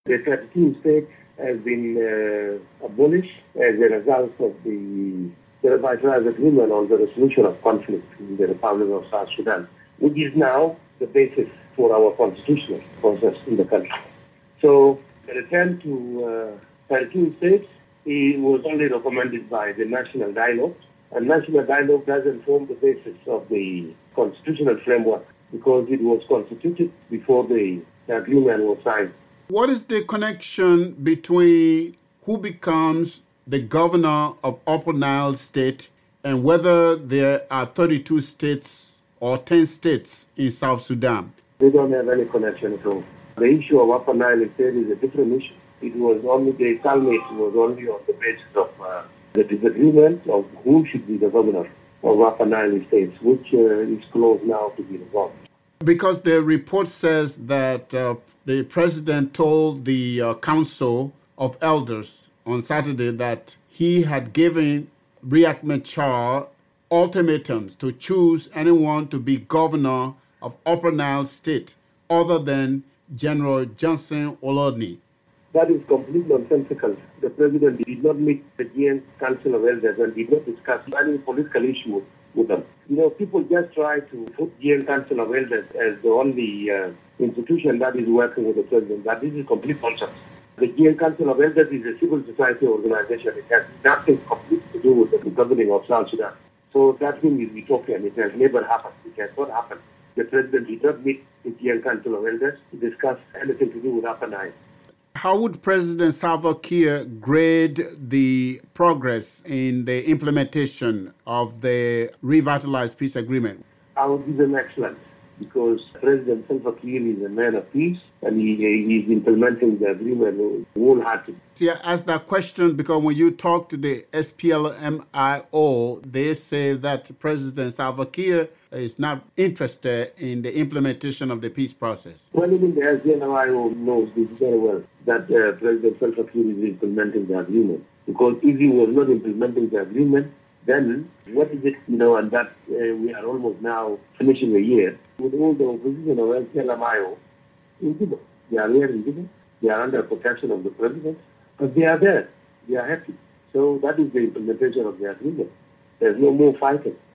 The 32 states has been abolished as a result of the bilateral agreement on the resolution of conflict in the Republic of South Sudan, which is now the basis for our constitutional process in the country. So the return to 32 states was only recommended by the National Dialogue, and National Dialogue doesn't form the basis of the constitutional framework because it was constituted before the agreement was signed. What is the connection between who becomes the governor of Upper Nile State and whether there are 32 states or 10 states in South Sudan? They don't have any connection at all. The issue of Upper Nile State is a different issue. It was only the stalemate was only on the basis of the disagreement of who should be the governor of Upper Nile States, which is close now to be resolved. Because the report says that the president told the Council of Elders on Saturday that he had given Riek Machar ultimatums to choose anyone to be governor of Upper Nile State other than General Johnson Olodni. That is completely nonsensical. The president did not meet the GN Council of Elders and did not discuss any political issue with them. People just try to put GN Council of Elders as the only institution that is working with the president. But this is complete nonsense. The GN Council of Elders is a civil society organization. It has nothing completely to do with the governing of South Sudan. So that thing is utopian. It has never happened. It has not happened. The president did not meet the GN Council of Elders to discuss anything to do with Upper Nile. How would President Salva Kiir grade the progress in the implementation of the revitalized peace agreement? I would give him excellent, because President Salva Kiir is a man of peace and he is implementing the agreement wholeheartedly. See, I asked that question because when you talk to the SPLMIO, they say that President Salva Kiir is not interested in the implementation of the peace process. Well, even the SPLMIO knows this very well, that President Salva Kiir is implementing the agreement. Because if he was not implementing the agreement, then what is it, and that we are almost now finishing a year with all the opposition of SPLMIO in Juba. They are here in Juba. They are under protection of the president, but they are there. They are happy. So that is the implementation of the agreement. There's no more fighting.